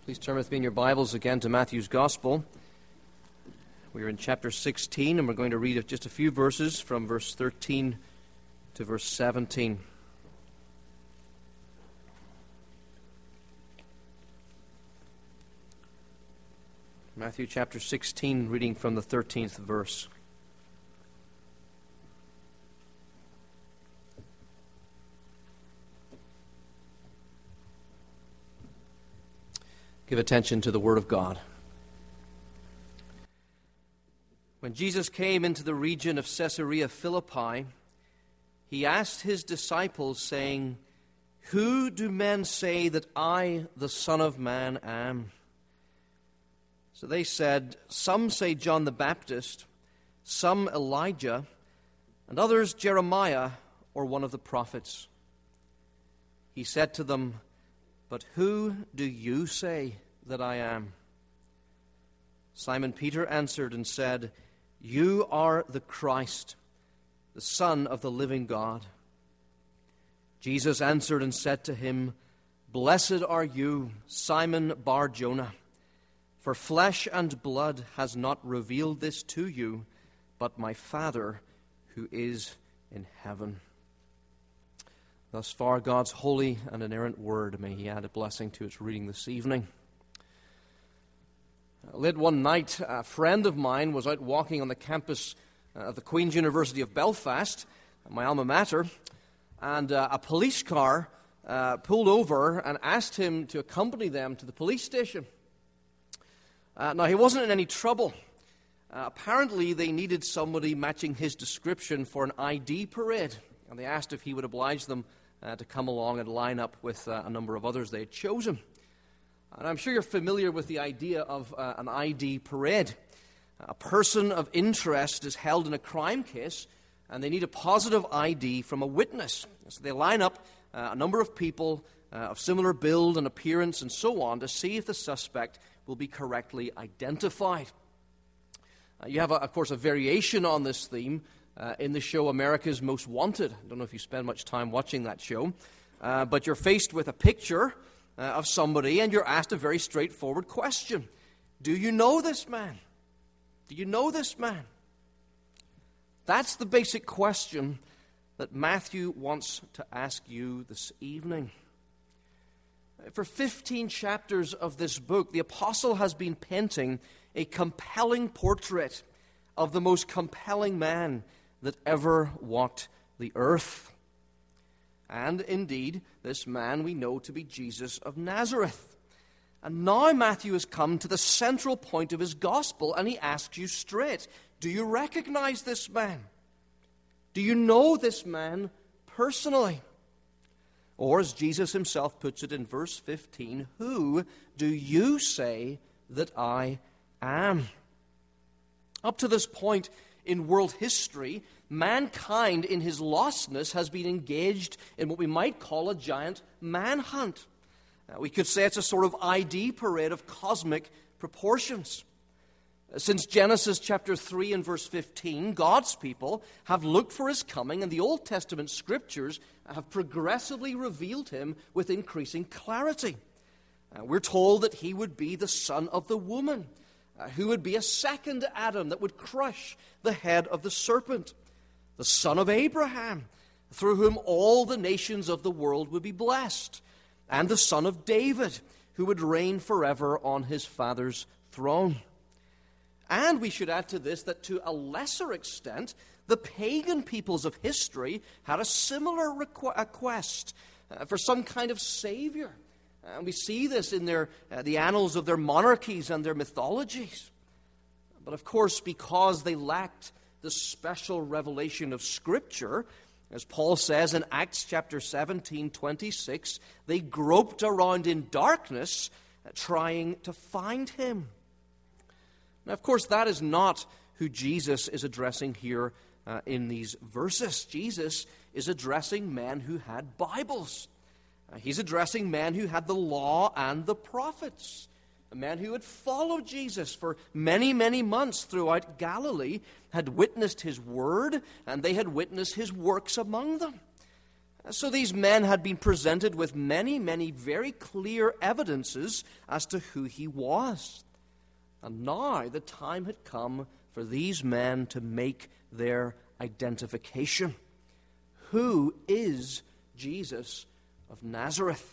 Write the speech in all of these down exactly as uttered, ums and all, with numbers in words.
Please turn with me in your Bibles again to Matthew's Gospel. We are in chapter sixteen, and we're going to read just a few verses from verse thirteen to verse seventeen. Matthew chapter sixteen, reading from the thirteenth verse. Give attention to the Word of God. When Jesus came into the region of Caesarea Philippi, he asked his disciples, saying, "Who do men say that I, the Son of Man, am?" So they said, "Some say John the Baptist, some Elijah, and others Jeremiah or one of the prophets." He said to them, "But who do you say that I am?" Simon Peter answered and said, "You are the Christ, the Son of the living God." Jesus answered and said to him, "Blessed are you, Simon Bar-Jonah, for flesh and blood has not revealed this to you, but my Father who is in heaven." Thus far, God's holy and inerrant word. May He add a blessing to its reading this evening. Late one night, a friend of mine was out walking on the campus of the Queen's University of Belfast, my alma mater, and uh, a police car uh, pulled over and asked him to accompany them to the police station. Uh, now, he wasn't in any trouble. Uh, apparently, they needed somebody matching his description for an I D parade, and they asked if he would oblige them Uh, to come along and line up with uh, a number of others they had chosen. And I'm sure you're familiar with the idea of uh, an I D parade. A person of interest is held in a crime case, and they need a positive I D from a witness. So they line up uh, a number of people uh, of similar build and appearance and so on to see if the suspect will be correctly identified. Uh, you have, a, of course, a variation on this theme Uh, in the show America's Most Wanted. I don't know if you spend much time watching that show, uh, but you're faced with a picture uh, of somebody and you're asked a very straightforward question. Do you know this man? Do you know this man? That's the basic question that Matthew wants to ask you this evening. For fifteen chapters of this book, the apostle has been painting a compelling portrait of the most compelling man that ever walked the earth. And indeed, this man we know to be Jesus of Nazareth. And now Matthew has come to the central point of his gospel, and he asks you straight, do you recognize this man? Do you know this man personally? Or, as Jesus himself puts it in verse fifteen, who do you say that I am? Up to this point in world history, mankind in his lostness has been engaged in what we might call a giant manhunt. Uh, we could say it's a sort of I D parade of cosmic proportions. Uh, since Genesis chapter three and verse fifteen, God's people have looked for his coming, and the Old Testament scriptures have progressively revealed him with increasing clarity. Uh, we're told that he would be the son of the woman, Uh, who would be a second Adam that would crush the head of the serpent, the son of Abraham, through whom all the nations of the world would be blessed, and the son of David, who would reign forever on his father's throne. And we should add to this that to a lesser extent, the pagan peoples of history had a similar requ- a quest uh, for some kind of savior. And we see this in their uh, the annals of their monarchies and their mythologies. But of course, because they lacked the special revelation of Scripture, as Paul says in Acts chapter seventeen, twenty-six, they groped around in darkness uh, trying to find him. Now, of course, that is not who Jesus is addressing here uh, in these verses. Jesus is addressing men who had Bibles. Uh, he's addressing men who had the law and the prophets, men who had followed Jesus for many, many months throughout Galilee, had witnessed his word, and they had witnessed his works among them. So these men had been presented with many, many very clear evidences as to who he was. And now the time had come for these men to make their identification. Who is Jesus of Nazareth?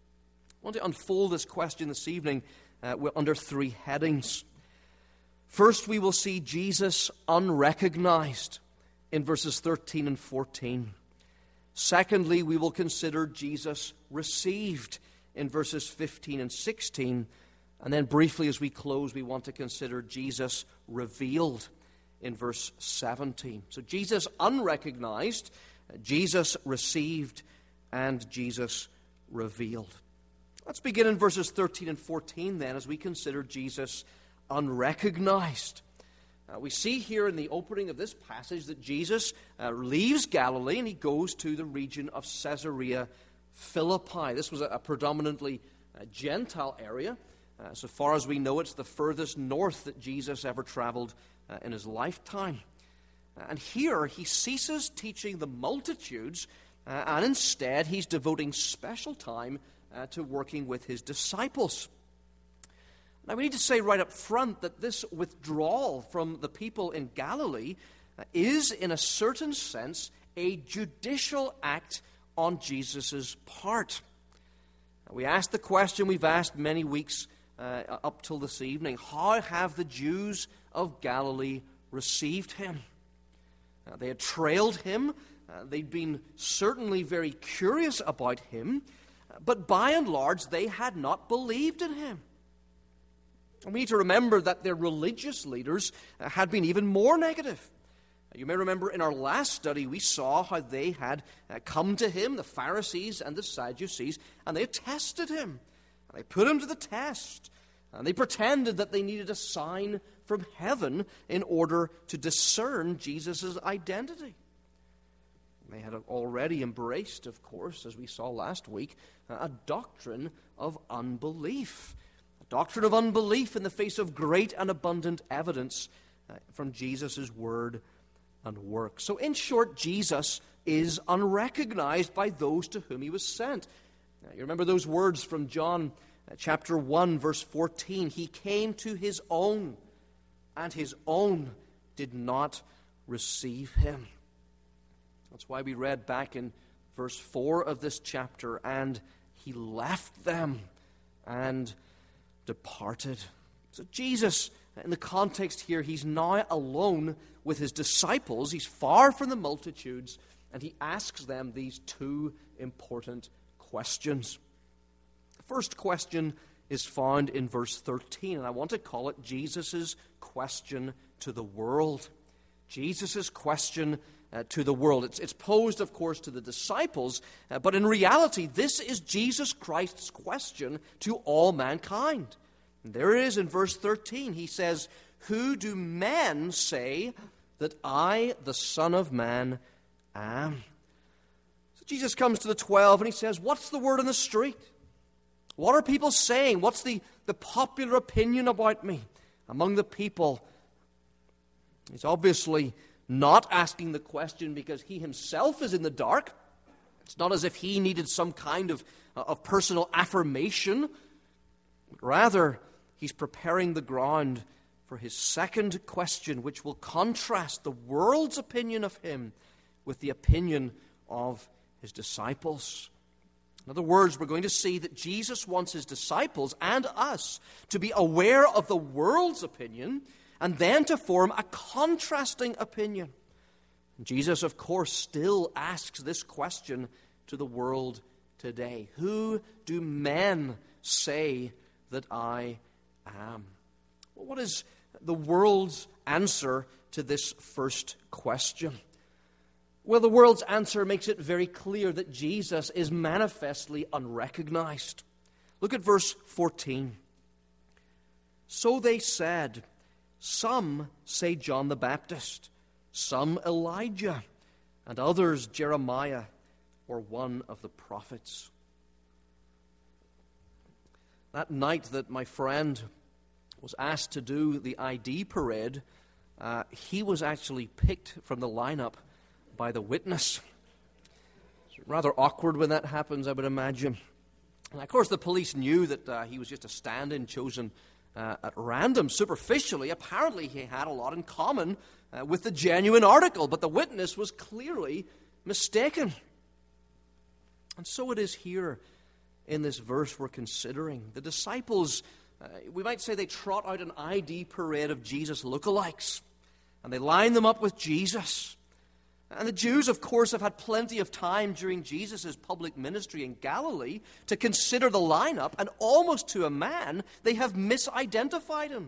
I want to unfold this question this evening uh, under three headings. First, we will see Jesus unrecognized in verses thirteen and fourteen. Secondly, we will consider Jesus received in verses fifteen and sixteen. And then briefly as we close, we want to consider Jesus revealed in verse seventeen. So Jesus unrecognized, Jesus received, and Jesus revealed. Let's begin in verses thirteen and fourteen then as we consider Jesus unrecognized. Uh, we see here in the opening of this passage that Jesus uh, leaves Galilee and he goes to the region of Caesarea Philippi. This was a, a predominantly uh, Gentile area. Uh, so far as we know, it's the furthest north that Jesus ever traveled uh, in his lifetime. Uh, and here he ceases teaching the multitudes, uh, and instead he's devoting special time uh, to working with his disciples. Now, we need to say right up front that this withdrawal from the people in Galilee uh, is, in a certain sense, a judicial act on Jesus' part. Now, we asked the question we've asked many weeks uh, up till this evening: how have the Jews of Galilee received him? Uh, they had trailed him. Uh, they'd been certainly very curious about him. Uh, but by and large, they had not believed in him. And we need to remember that their religious leaders uh, had been even more negative. Uh, you may remember in our last study, we saw how they had uh, come to him, the Pharisees and the Sadducees, and they had tested him. And they put him to the test. And they pretended that they needed a sign from heaven in order to discern Jesus' identity. They had already embraced, of course, as we saw last week, a doctrine of unbelief. A doctrine of unbelief in the face of great and abundant evidence uh, from Jesus' word and work. So in short, Jesus is unrecognized by those to whom he was sent. Now, you remember those words from John uh, chapter one, verse fourteen. He came to his own, and his own did not receive him. That's why we read back in verse four of this chapter, and he left them and departed. So Jesus, in the context here, he's now alone with his disciples. He's far from the multitudes, and he asks them these two important questions. The first question is found in verse thirteen, and I want to call it Jesus' question to the world. Jesus' question Uh, to the world. It's, it's posed, of course, to the disciples, uh, but in reality, this is Jesus Christ's question to all mankind. And there it is in verse thirteen. He says, "Who do men say that I, the Son of Man, am?" So Jesus comes to the twelve and he says, what's the word on the street? What are people saying? What's the, the popular opinion about me among the people? He's obviously not asking the question because he himself is in the dark. It's not as if he needed some kind of, uh, of personal affirmation. Rather, he's preparing the ground for his second question, which will contrast the world's opinion of him with the opinion of his disciples. In other words, we're going to see that Jesus wants his disciples and us to be aware of the world's opinion and then to form a contrasting opinion. Jesus, of course, still asks this question to the world today. Who do men say that I am? Well, what is the world's answer to this first question? Well, the world's answer makes it very clear that Jesus is manifestly unrecognized. Look at verse fourteen. So they said, some say John the Baptist, some Elijah, and others Jeremiah or one of the prophets. That night that my friend was asked to do the I D parade, uh, he was actually picked from the lineup by the witness. It's rather awkward when that happens, I would imagine. And of course, the police knew that uh, he was just a stand-in chosen uh, at random. Superficially, apparently he had a lot in common uh, with the genuine article, but the witness was clearly mistaken. And so it is here in this verse we're considering. The disciples, uh, we might say they trot out an I D parade of Jesus lookalikes, and they line them up with Jesus. And the Jews, of course, have had plenty of time during Jesus' public ministry in Galilee to consider the lineup, and almost to a man, they have misidentified him.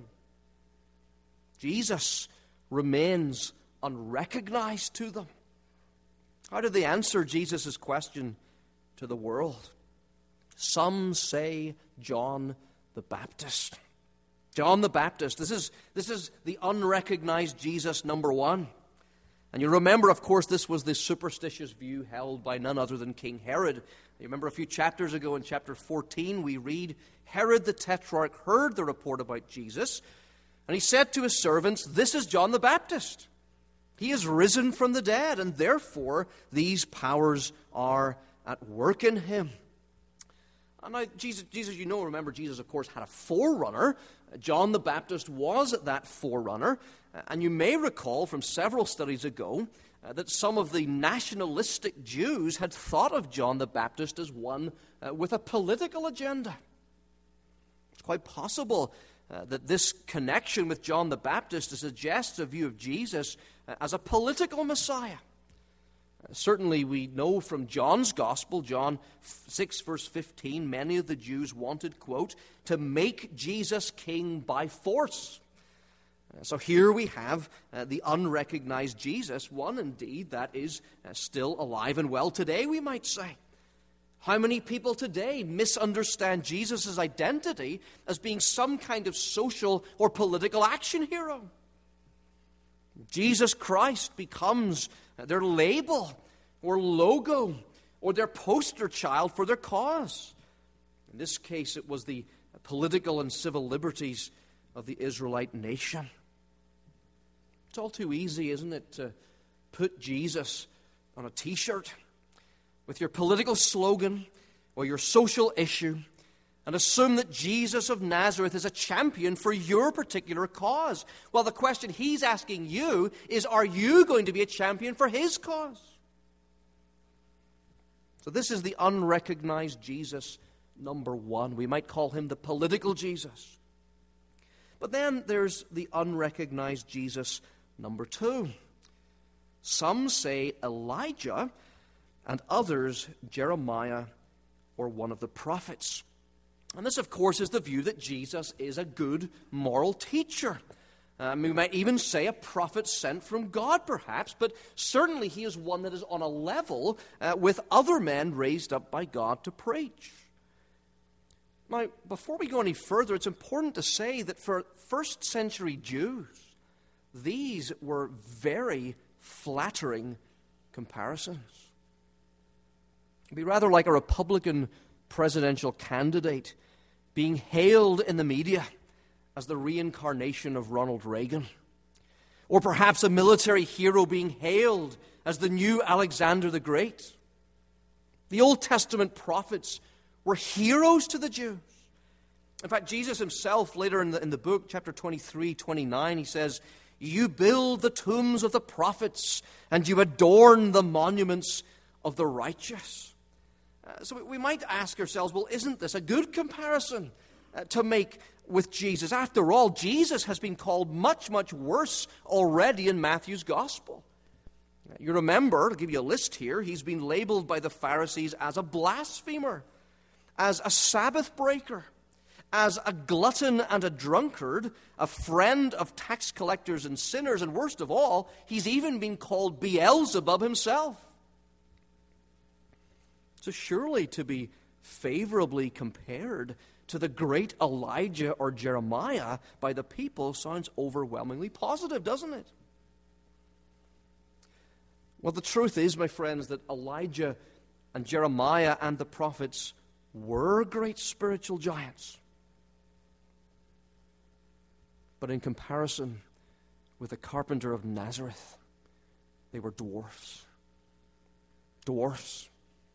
Jesus remains unrecognized to them. How did they answer Jesus' question to the world? Some say John the Baptist. John the Baptist. This is, this is the unrecognized Jesus number one. And you remember, of course, this was the superstitious view held by none other than King Herod. You remember a few chapters ago in chapter fourteen, we read, Herod the Tetrarch heard the report about Jesus, and he said to his servants, "This is John the Baptist. He is risen from the dead, and therefore these powers are at work in him." And now, Jesus, Jesus, you know, remember, Jesus, of course, had a forerunner. John the Baptist was that forerunner. And you may recall from several studies ago uh, that some of the nationalistic Jews had thought of John the Baptist as one uh, with a political agenda. It's quite possible uh, that this connection with John the Baptist suggests a view of Jesus uh, as a political Messiah. Uh, certainly we know from John's Gospel, John six, verse fifteen, many of the Jews wanted, quote, to make Jesus king by force. So here we have uh, the unrecognized Jesus, one indeed that is uh, still alive and well today, we might say. How many people today misunderstand Jesus' identity as being some kind of social or political action hero? Jesus Christ becomes their label or logo or their poster child for their cause. In this case, it was the political and civil liberties of the Israelite nation. It's all too easy, isn't it, to put Jesus on a t-shirt with your political slogan or your social issue and assume that Jesus of Nazareth is a champion for your particular cause. Well, the question he's asking you is, are you going to be a champion for his cause? So this is the unrecognized Jesus number one. We might call him the political Jesus. But then there's the unrecognized Jesus number two. Some say Elijah, and others Jeremiah or one of the prophets. And this, of course, is the view that Jesus is a good moral teacher. Um, we might even say a prophet sent from God, perhaps, but certainly he is one that is on a level uh, with other men raised up by God to preach. Now, before we go any further, it's important to say that for first century Jews, these were very flattering comparisons. It'd be rather like a Republican presidential candidate being hailed in the media as the reincarnation of Ronald Reagan, or perhaps a military hero being hailed as the new Alexander the Great. The Old Testament prophets were heroes to the Jews. In fact, Jesus himself, later in the, in the book, chapter twenty-three, twenty-nine, he says, "You build the tombs of the prophets, and you adorn the monuments of the righteous." Uh, so we might ask ourselves, well, isn't this a good comparison uh, to make with Jesus? After all, Jesus has been called much, much worse already in Matthew's Gospel. You remember, to give you a list here, he's been labeled by the Pharisees as a blasphemer, as a Sabbath breaker, as a glutton and a drunkard, a friend of tax collectors and sinners, and worst of all, he's even been called Beelzebub himself. So surely to be favorably compared to the great Elijah or Jeremiah by the people sounds overwhelmingly positive, doesn't it? Well, the truth is, my friends, that Elijah and Jeremiah and the prophets were great spiritual giants. But in comparison with the carpenter of Nazareth, they were dwarfs. Dwarfs.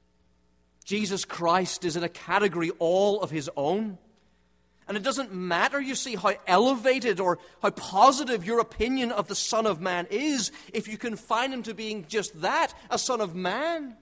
Jesus Christ is in a category all of his own. And it doesn't matter, you see, how elevated or how positive your opinion of the Son of Man is, if you confine him to being just that, a Son of Man.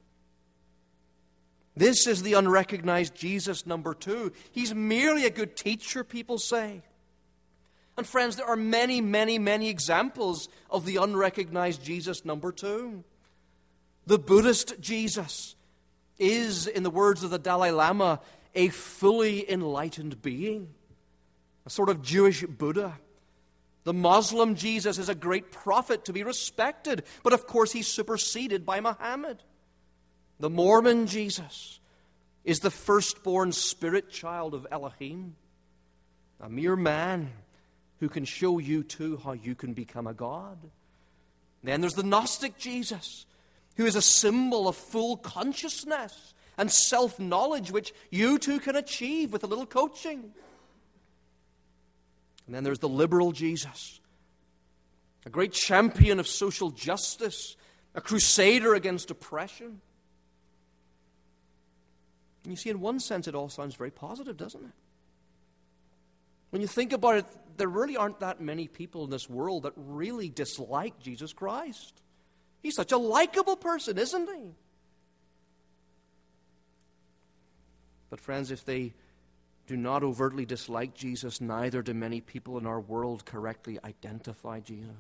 This is the unrecognized Jesus number two. He's merely a good teacher, people say. And friends, there are many, many, many examples of the unrecognized Jesus number two. The Buddhist Jesus is, in the words of the Dalai Lama, a fully enlightened being, a sort of Jewish Buddha. The Muslim Jesus is a great prophet to be respected, but of course he's superseded by Muhammad. The Mormon Jesus is the firstborn spirit child of Elohim, a mere man who can show you too how you can become a god. Then there's the Gnostic Jesus, who is a symbol of full consciousness and self-knowledge, which you too can achieve with a little coaching. And then there's the liberal Jesus, a great champion of social justice, a crusader against oppression. And you see, in one sense, it all sounds very positive, doesn't it? When you think about it, there really aren't that many people in this world that really dislike Jesus Christ. He's such a likable person, isn't he? But friends, if they do not overtly dislike Jesus, neither do many people in our world correctly identify Jesus.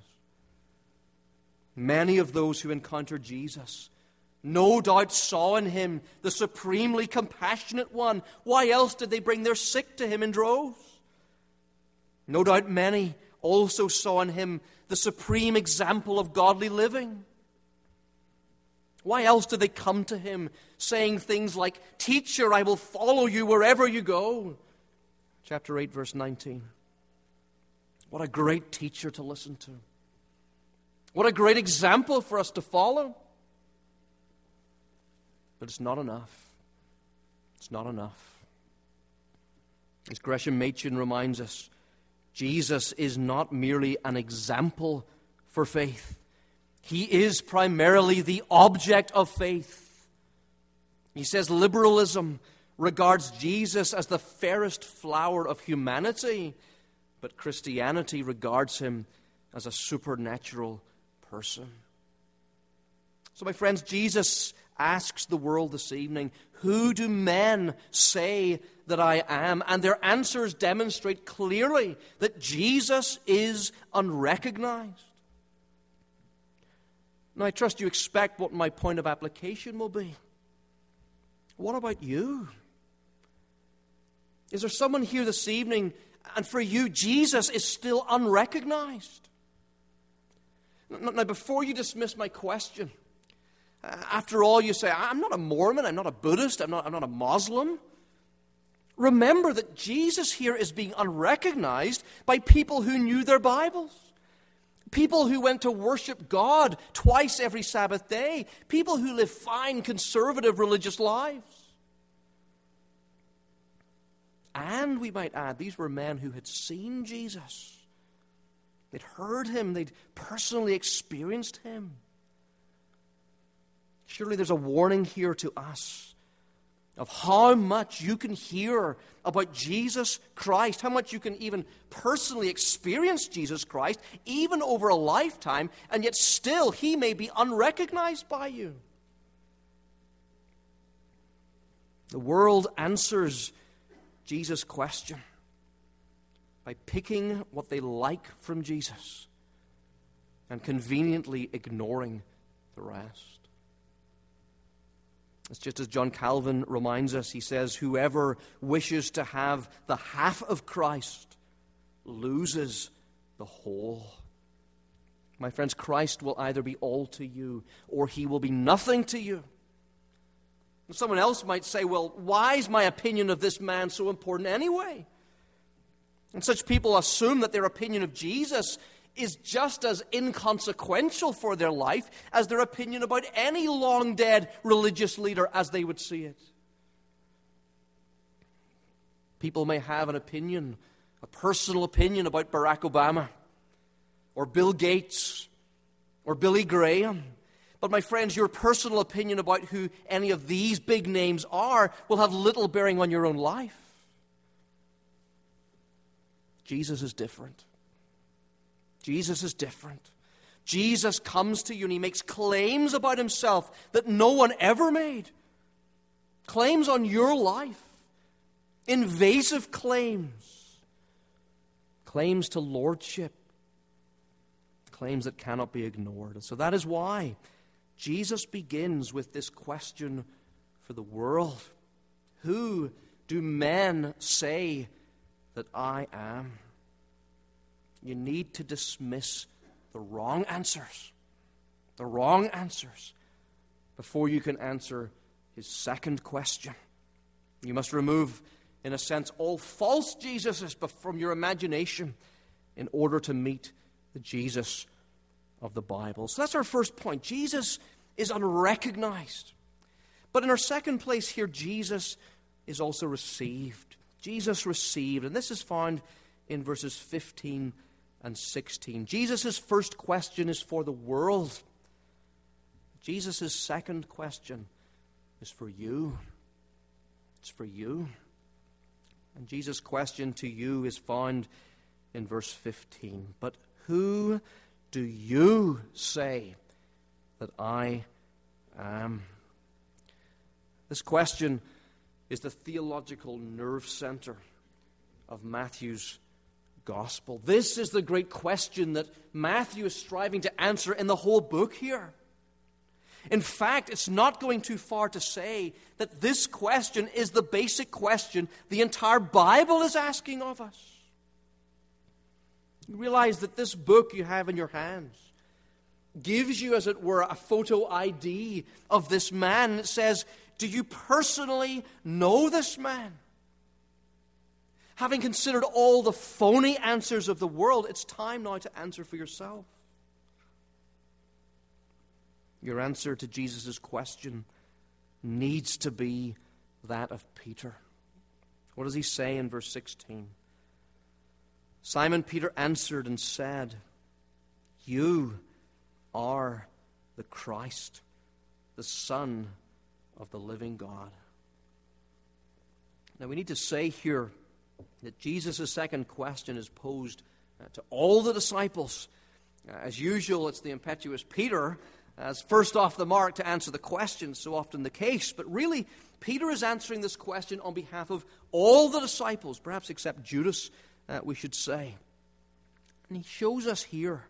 Many of those who encountered Jesus no doubt saw in him the supremely compassionate one. Why else did they bring their sick to him in droves? No doubt many also saw in him the supreme example of godly living. Why else did they come to him saying things like, "Teacher, I will follow you wherever you go"? Chapter eight, verse nineteen. What a great teacher to listen to. What a great example for us to follow. But it's not enough. It's not enough. As Gresham Machen reminds us, Jesus is not merely an example for faith. He is primarily the object of faith. He says liberalism regards Jesus as the fairest flower of humanity, but Christianity regards him as a supernatural person. So, my friends, Jesus asks the world this evening, who do men say that I am? And their answers demonstrate clearly that Jesus is unrecognized. Now, I trust you expect what my point of application will be. What about you? Is there someone here this evening, and for you, Jesus is still unrecognized? Now, before you dismiss my question, after all, you say, I'm not a Mormon, I'm not a Buddhist, I'm not, I'm not a Muslim. Remember that Jesus here is being unrecognized by people who knew their Bibles. People who went to worship God twice every Sabbath day. People who live fine, conservative religious lives. And we might add, these were men who had seen Jesus. They'd heard him. They'd personally experienced him. Surely there's a warning here to us of how much you can hear about Jesus Christ, how much you can even personally experience Jesus Christ, even over a lifetime, and yet still he may be unrecognized by you. The world answers Jesus' question by picking what they like from Jesus and conveniently ignoring the rest. It's just as John Calvin reminds us. He says, whoever wishes to have the half of Christ loses the whole. My friends, Christ will either be all to you or he will be nothing to you. Someone else might say, well, why is my opinion of this man so important anyway? And such people assume that their opinion of Jesus is just as inconsequential for their life as their opinion about any long-dead religious leader as they would see it. People may have an opinion, a personal opinion about Barack Obama or Bill Gates or Billy Graham, But my friends, your personal opinion about who any of these big names are will have little bearing on your own life. Jesus is different. Jesus is different. Jesus comes to you and he makes claims about himself that no one ever made. Claims on your life. Invasive claims. Claims to lordship. Claims that cannot be ignored. And so that is why Jesus begins with this question for the world. Who do men say that I am? You need to dismiss the wrong answers. The wrong answers before you can answer his second question. You must remove, in a sense, all false Jesuses from your imagination in order to meet the Jesus of the Bible. So that's our first point. Jesus is unrecognized. But in our second place here, Jesus is also received. Jesus received. And this is found in verses fifteen and sixteen. Jesus' first question is for the world. Jesus' second question is for you. It's for you. And Jesus' question to you is found in verse fifteen. But who do you say that I am? This question is the theological nerve center of Matthew's gospel. This is the great question that Matthew is striving to answer in the whole book here. In fact, it's not going too far to say that this question is the basic question the entire Bible is asking of us. You realize that this book you have in your hands gives you, as it were, a photo I D of this man. It says, do you personally know this man? Having considered all the phony answers of the world, it's time now to answer for yourself. Your answer to Jesus' question needs to be that of Peter. What does he say in verse sixteen? Simon Peter answered and said, you are the Christ, the Son of the living God. Now we need to say here that Jesus' second question is posed uh, to all the disciples. Uh, as usual, it's the impetuous Peter as first off the mark to answer the question, so often the case. But really, Peter is answering this question on behalf of all the disciples, perhaps except Judas, uh, we should say. And he shows us here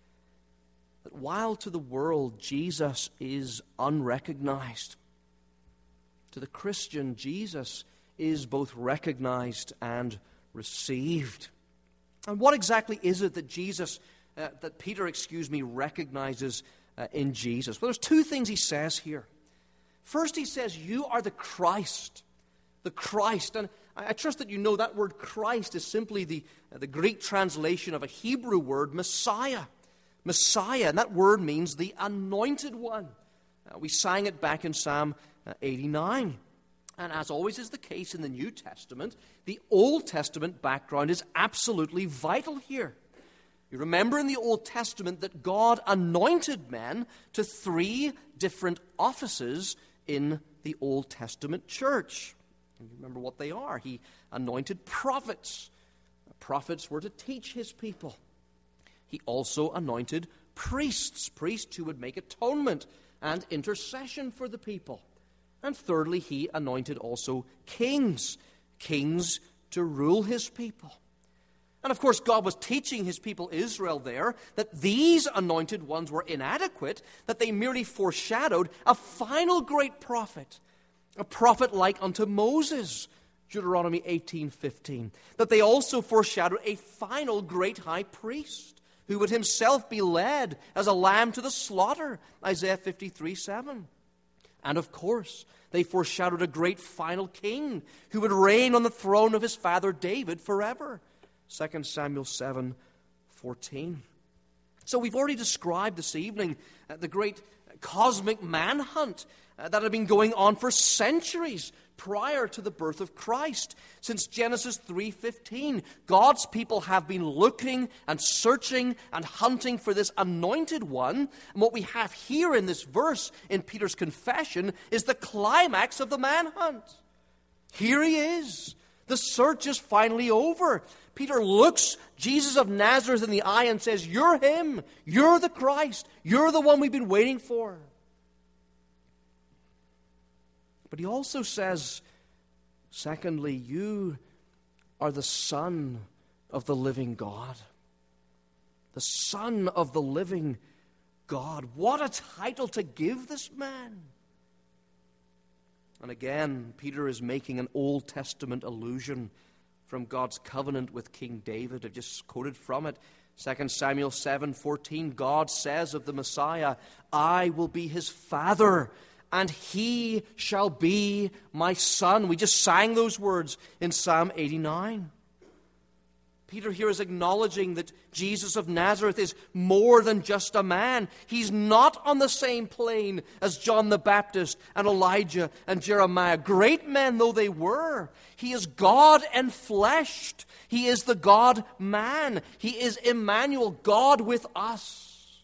that while to the world Jesus is unrecognized, to the Christian Jesus is both recognized and received. And what exactly is it that Jesus, uh, that Peter, excuse me, recognizes uh, in Jesus? Well, there's two things he says here. First, he says, you are the Christ. The Christ. And I, I trust that you know that word Christ is simply the, uh, the Greek translation of a Hebrew word, Messiah. Messiah. And that word means the anointed one. Uh, we sang it back in Psalm uh, eighty-nine. And as always is the case in the New Testament, the Old Testament background is absolutely vital here. You remember in the Old Testament that God anointed men to three different offices in the Old Testament church. And you remember what they are. He anointed prophets. Prophets were to teach his people. He also anointed priests, priests who would make atonement and intercession for the people. And thirdly, he anointed also kings, kings to rule his people. And of course, God was teaching his people Israel there that these anointed ones were inadequate, that they merely foreshadowed a final great prophet, a prophet like unto Moses, Deuteronomy eighteen fifteen, that they also foreshadowed a final great high priest who would himself be led as a lamb to the slaughter, Isaiah fifty-three seven. And of course, they foreshadowed a great final king who would reign on the throne of his father David forever. Second Samuel seven fourteen. So we've already described this evening uh, the great cosmic manhunt uh, that had been going on for centuries prior to the birth of Christ. Since Genesis three fifteen, God's people have been looking and searching and hunting for this anointed one. And what we have here in this verse in Peter's confession is the climax of the manhunt. Here he is. The search is finally over. Peter looks Jesus of Nazareth in the eye and says, "You're him. You're the Christ. You're the one we've been waiting for." But he also says, secondly, "You are the Son of the living God." The Son of the living God. What a title to give this man. And again, Peter is making an Old Testament allusion from God's covenant with King David. I've just quoted from it. Second Samuel seven fourteen, God says of the Messiah, "I will be his father, and he shall be my son." We just sang those words in Psalm eighty-nine. Peter here is acknowledging that Jesus of Nazareth is more than just a man. He's not on the same plane as John the Baptist and Elijah and Jeremiah, great men though they were. He is God enfleshed. He is the God-man. He is Emmanuel, God with us.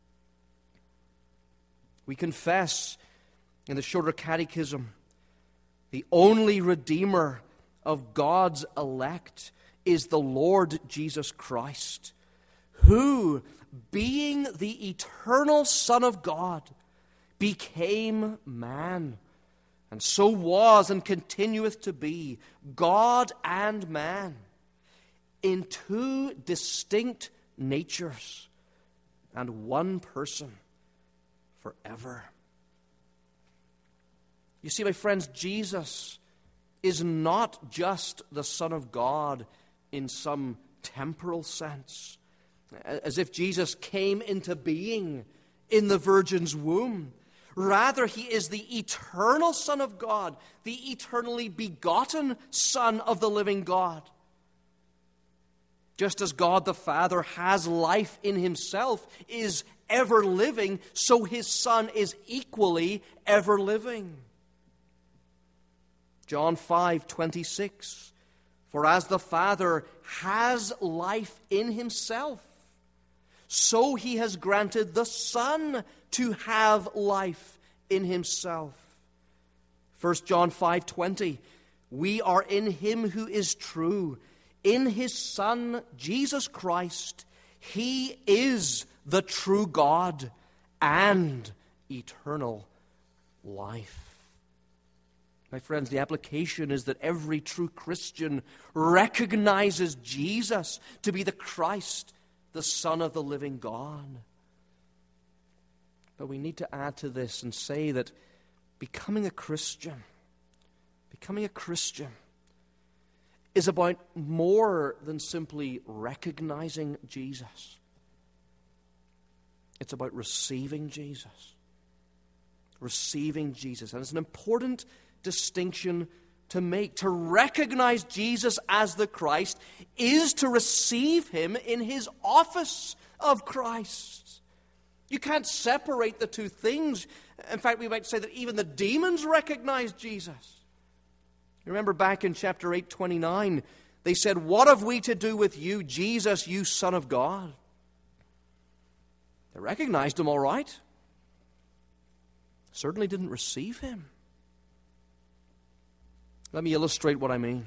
We confess in the Shorter Catechism, the only Redeemer of God's elect is the Lord Jesus Christ, who, being the eternal Son of God, became man, and so was and continueth to be God and man in two distinct natures and one person forever. You see, my friends, Jesus is not just the Son of God in some temporal sense, as if Jesus came into being in the Virgin's womb. Rather, he is the eternal Son of God, the eternally begotten Son of the living God. Just as God the Father has life in himself, is ever living, so his Son is equally ever living. John five twenty-six, "For as the Father has life in himself, so he has granted the Son to have life in himself." First John five twenty, "We are in him who is true, in his Son, Jesus Christ. He is the true God and eternal life." My friends, the application is that every true Christian recognizes Jesus to be the Christ, the Son of the living God. But we need to add to this and say that becoming a Christian, becoming a Christian is about more than simply recognizing Jesus. It's about receiving Jesus. Receiving Jesus. And it's an important distinction to make. To recognize Jesus as the Christ is to receive him in his office of Christ. You can't separate the two things. In fact, we might say that even the demons recognize Jesus. You remember back in chapter eight twenty-nine, they said, "What have we to do with you, Jesus, you Son of God?" They recognized him all right. Certainly didn't receive him. Let me illustrate what I mean.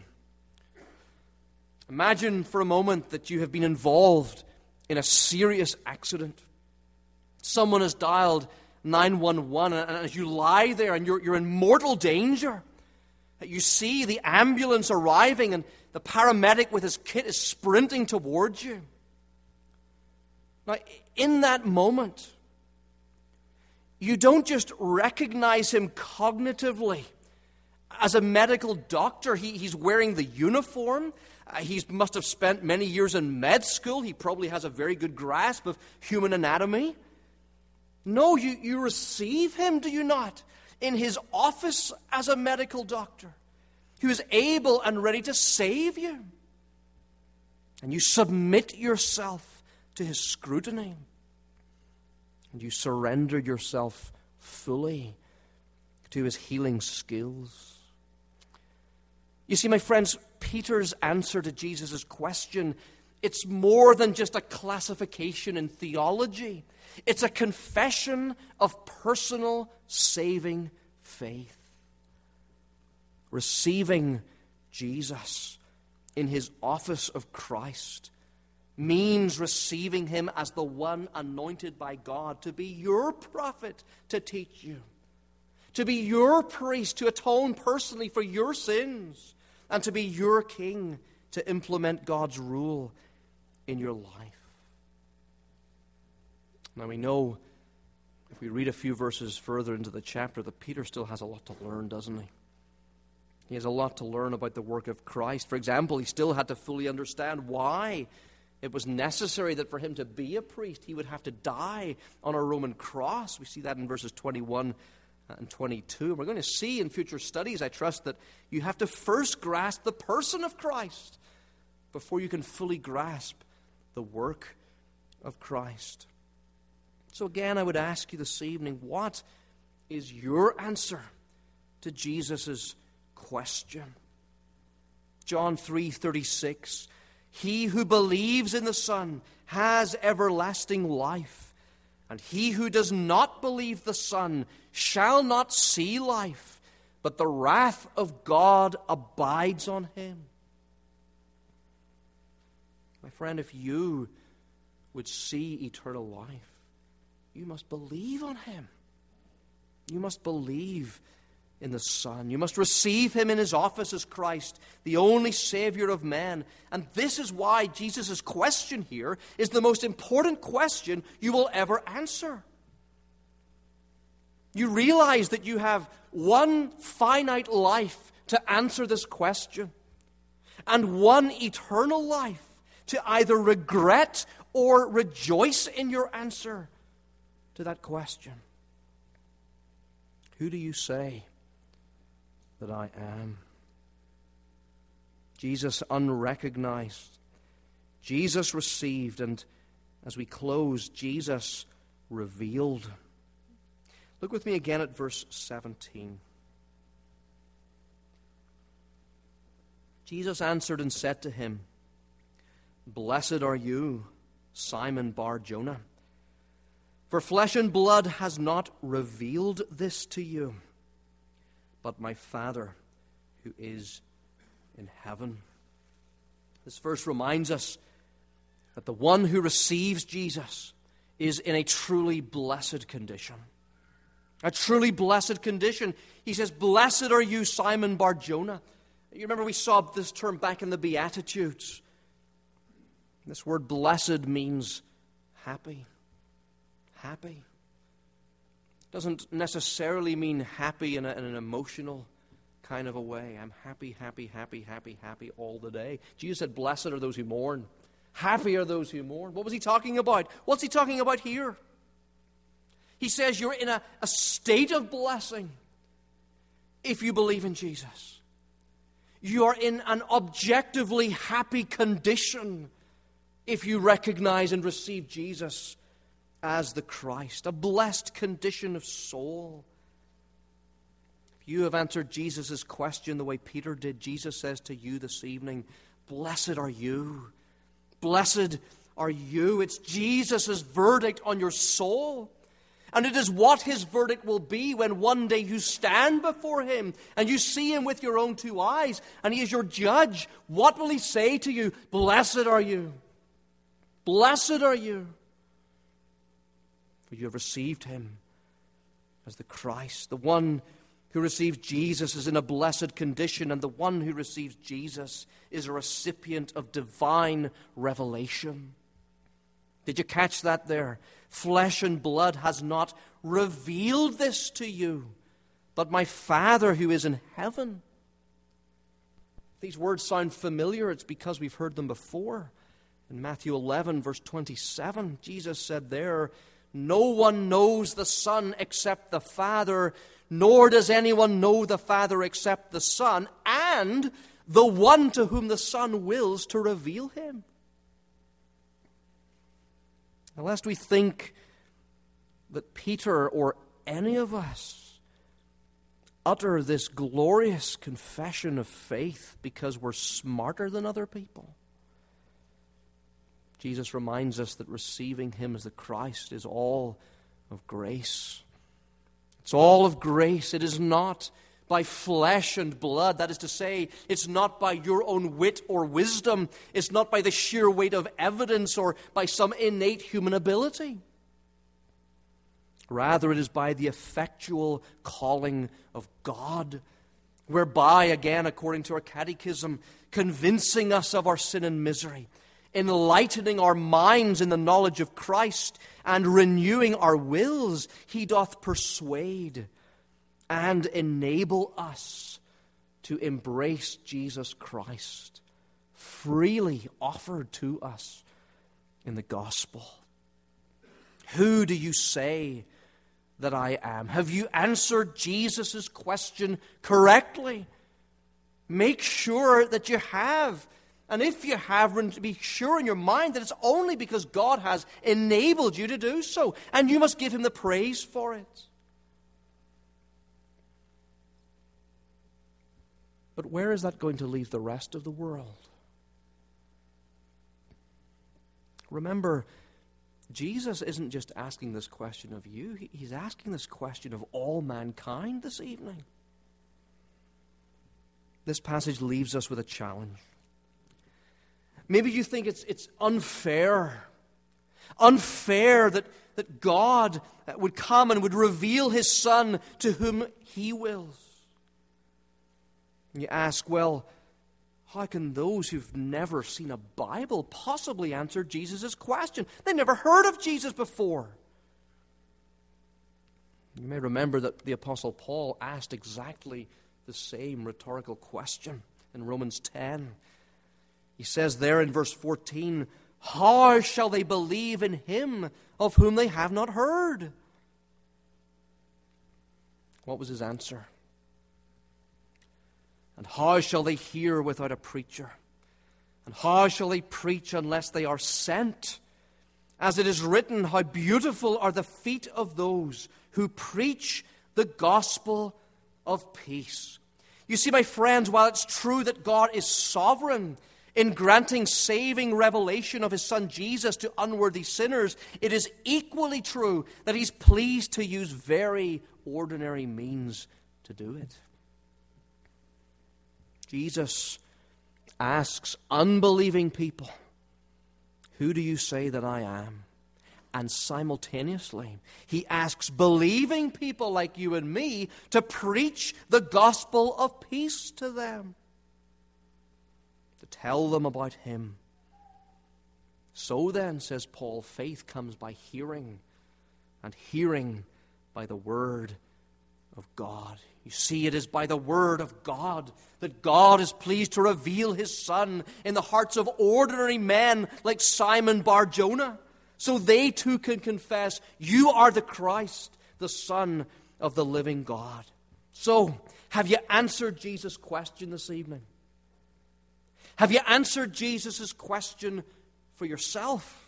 Imagine for a moment that you have been involved in a serious accident. Someone has dialed nine one one, and as you lie there and you're, you're in mortal danger, you see the ambulance arriving and the paramedic with his kit is sprinting towards you. Now, in that moment, you don't just recognize him cognitively. As a medical doctor, he, he's wearing the uniform. Uh, he must have spent many years in med school. He probably has a very good grasp of human anatomy. No, you, you receive him, do you not, in his office as a medical doctor, who is able and ready to save you. And you submit yourself to his scrutiny. And you surrender yourself fully to his healing skills. You see, my friends, Peter's answer to Jesus' question, it's more than just a classification in theology. It's a confession of personal saving faith. Receiving Jesus in his office of Christ means receiving him as the one anointed by God to be your prophet to teach you, to be your priest to atone personally for your sins, and to be your king to implement God's rule in your life. Now we know, if we read a few verses further into the chapter, that Peter still has a lot to learn, doesn't he? He has a lot to learn about the work of Christ. For example, he still had to fully understand why it was necessary that for him to be a priest, he would have to die on a Roman cross. We see that in verses twenty-one and twenty-two. We're going to see in future studies, I trust, that you have to first grasp the person of Christ before you can fully grasp the work of Christ. So again, I would ask you this evening, what is your answer to Jesus' question? John three thirty-six, he who believes in the Son has everlasting life, and he who does not believe the Son shall not see life, but the wrath of God abides on him. My friend, if you would see eternal life, you must believe on him. You must believe in the Son. You must receive him in his office as Christ, the only Savior of men. And this is why Jesus' question here is the most important question you will ever answer. You realize that you have one finite life to answer this question, and one eternal life to either regret or rejoice in your answer to that question. Who do you say that I am? Jesus unrecognized, Jesus received, and as we close, Jesus revealed. Look with me again at verse seventeen. Jesus answered and said to him, Blessed are you, Simon Bar-Jonah, for flesh and blood has not revealed this to you, but my Father who is in heaven. This verse reminds us that the one who receives Jesus is in a truly blessed condition. A truly blessed condition. He says, Blessed are you, Simon Bar-Jonah. You remember we saw this term back in the Beatitudes. This word blessed means happy. Happy. Doesn't necessarily mean happy in, a, in an emotional kind of a way. I'm happy, happy, happy, happy, happy all the day. Jesus said, Blessed are those who mourn. Happy are those who mourn. What was he talking about? What's he talking about here? He says you're in a, a state of blessing if you believe in Jesus. You are in an objectively happy condition if you recognize and receive Jesus as the Christ. A blessed condition of soul. If you have answered Jesus' question the way Peter did, Jesus says to you this evening, Blessed are you. Blessed are you. It's Jesus' verdict on your soul. And it is what his verdict will be when one day you stand before him and you see him with your own two eyes and he is your judge. What will he say to you? Blessed are you. Blessed are you. For you have received him as the Christ. The one who receives Jesus is in a blessed condition, and the one who receives Jesus is a recipient of divine revelation. Did you catch that there? Flesh and blood has not revealed this to you, but my Father who is in heaven. If these words sound familiar, it's because we've heard them before. In Matthew eleven, verse twenty-seven, Jesus said there, No one knows the Son except the Father, nor does anyone know the Father except the Son, and the one to whom the Son wills to reveal him. Now, lest we think that Peter or any of us utter this glorious confession of faith because we're smarter than other people? Jesus reminds us that receiving him as the Christ is all of grace. It's all of grace. It is not by flesh and blood. That is to say, it's not by your own wit or wisdom. It's not by the sheer weight of evidence or by some innate human ability. Rather, it is by the effectual calling of God, whereby, again, according to our catechism, convincing us of our sin and misery, enlightening our minds in the knowledge of Christ, and renewing our wills, he doth persuade and enable us to embrace Jesus Christ, freely offered to us in the gospel. Who do you say that I am? Have you answered Jesus' question correctly? Make sure that you have. And if you have, be sure in your mind that it's only because God has enabled you to do so. And you must give him the praise for it. But where is that going to leave the rest of the world? Remember, Jesus isn't just asking this question of you. He's asking this question of all mankind this evening. This passage leaves us with a challenge. Maybe you think it's, it's unfair. Unfair that, that God would come and would reveal his Son to whom he wills. And you ask, well, how can those who've never seen a Bible possibly answer Jesus' question? They never heard of Jesus before. You may remember that the Apostle Paul asked exactly the same rhetorical question in Romans ten. He says there in verse fourteen, how shall they believe in him of whom they have not heard? What was his answer? And how shall they hear without a preacher? And how shall they preach unless they are sent? As it is written, how beautiful are the feet of those who preach the gospel of peace. You see, my friends, while it's true that God is sovereign in granting saving revelation of his Son Jesus to unworthy sinners, it is equally true that he's pleased to use very ordinary means to do it. Jesus asks unbelieving people, who do you say that I am? And simultaneously, he asks believing people like you and me to preach the gospel of peace to them, to tell them about him. So then, says Paul, faith comes by hearing, and hearing by the word of God. You see, it is by the word of God that God is pleased to reveal his Son in the hearts of ordinary men like Simon Bar-Jonah, so they too can confess, you are the Christ, the Son of the living God. So, have you answered Jesus' question this evening? Have you answered Jesus' question for yourself?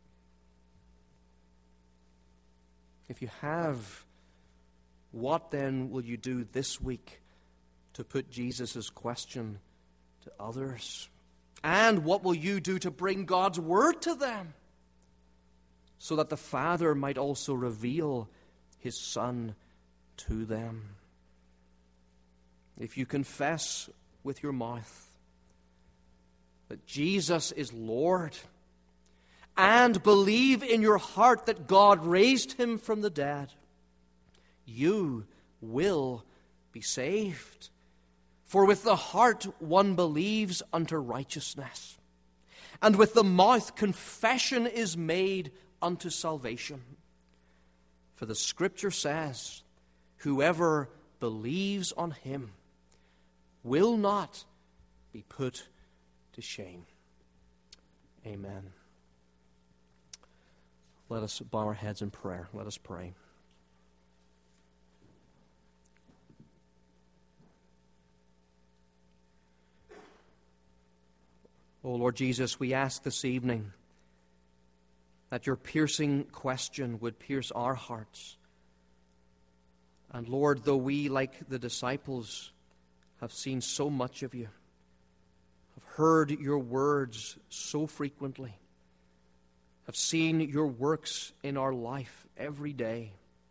If you have, what then will you do this week to put Jesus' question to others? And what will you do to bring God's word to them, so that the Father might also reveal his Son to them? If you confess with your mouth that Jesus is Lord, and believe in your heart that God raised him from the dead, you will be saved. For with the heart one believes unto righteousness, and with the mouth confession is made unto salvation. For the Scripture says, whoever believes on him will not be put to shame. Amen. Let us bow our heads in prayer. Let us pray. O Lord Jesus, we ask this evening that your piercing question would pierce our hearts. And Lord, though we, like the disciples, have seen so much of you, have heard your words so frequently, have seen your works in our life every day,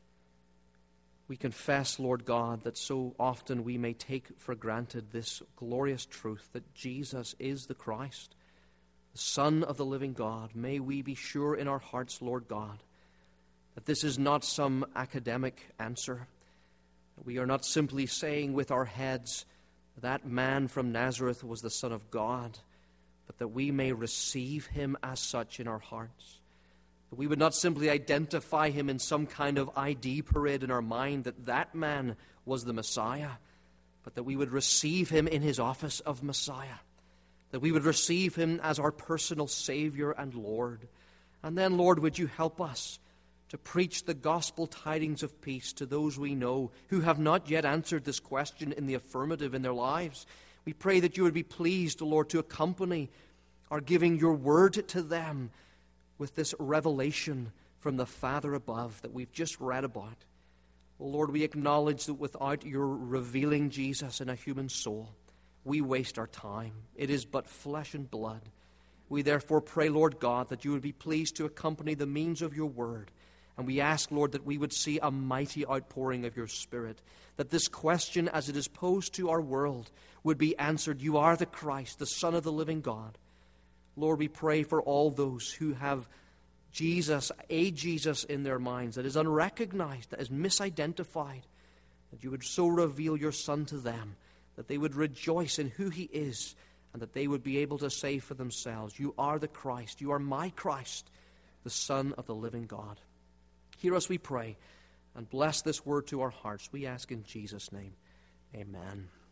we confess, Lord God, that so often we may take for granted this glorious truth that Jesus is the Christ, the Son of the living God. May we be sure in our hearts, Lord God, that this is not some academic answer. We are not simply saying with our heads, that man from Nazareth was the Son of God, but that we may receive him as such in our hearts. That we would not simply identify him in some kind of I D parade in our mind that that man was the Messiah, but that we would receive him in his office of Messiah. That we would receive him as our personal Savior and Lord. And then, Lord, would you help us to preach the gospel tidings of peace to those we know who have not yet answered this question in the affirmative in their lives. We pray that you would be pleased, Lord, to accompany our giving your word to them with this revelation from the Father above that we've just read about. Oh, Lord, we acknowledge that without your revealing Jesus in a human soul, we waste our time. It is but flesh and blood. We therefore pray, Lord God, that you would be pleased to accompany the means of your word. And we ask, Lord, that we would see a mighty outpouring of your Spirit, that this question, as it is posed to our world, would be answered. You are the Christ, the Son of the living God. Lord, we pray for all those who have Jesus, a Jesus in their minds that is unrecognized, that is misidentified, that you would so reveal your Son to them, that they would rejoice in who he is, and that they would be able to say for themselves, you are the Christ, you are my Christ, the Son of the living God. Hear us, we pray, and bless this word to our hearts. We ask in Jesus' name. Amen.